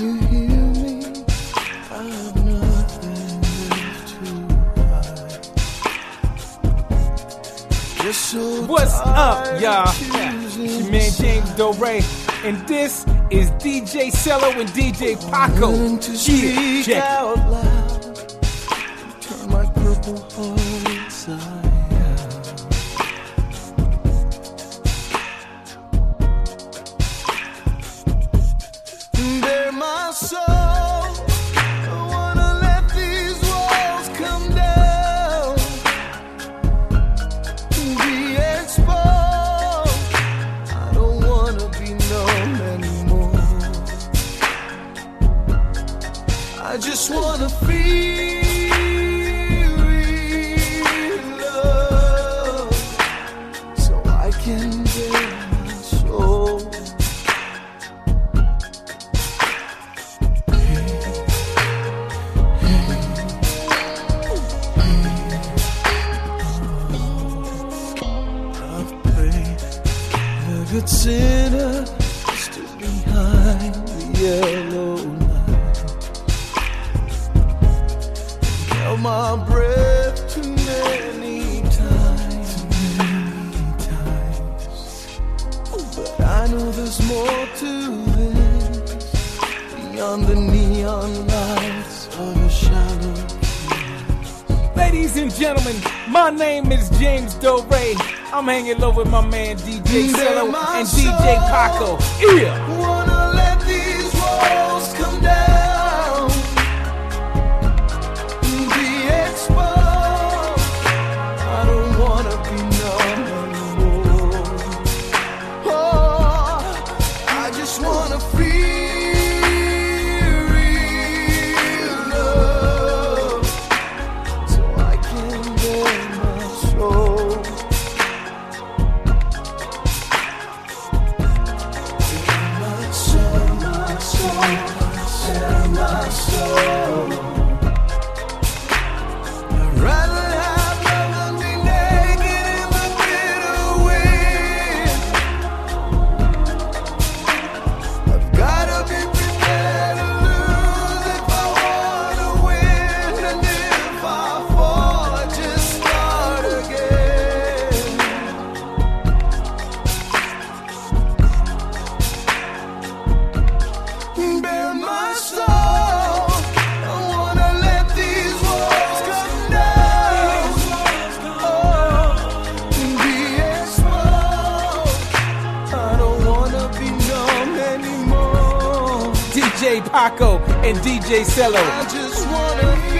you hear me? I have nothing left to hide. Just so What's up, y'all? tired It's your man James Dore, and this is DJ Cello and DJ Paco. willing to speak check it. out loud. Turn my purple heart inside out. Bare my soul. I wanna let these walls come down. Be exposed. I don't wanna be known anymore. I just wanna feel real love, so I can bear my soul. I've prayed, the good sinner stood behind the yellow light. Held my breath too many times. But I know there's more to this, beyond the neon lights of a shallow. Ladies and gentlemen, my name is James Dore. I'm hanging low with my man DJ Cello and DJ Paco. Yeah. Wanna let these walls come down, be exposed. I don't wanna be known anymore. Oh, I just wanna feel real love, so I can bear my soul. My soul, my soul, my soul. I'd rather have love than be naked in the bitter wind. I've gotta be prepared to lose if I wanna win, and if I fall, I just start again. Bare my soul. I wanna let these walls come down. Oh, be exposed. I don't wanna be numb anymore. DJ Paco and DJ Cello. I just wanna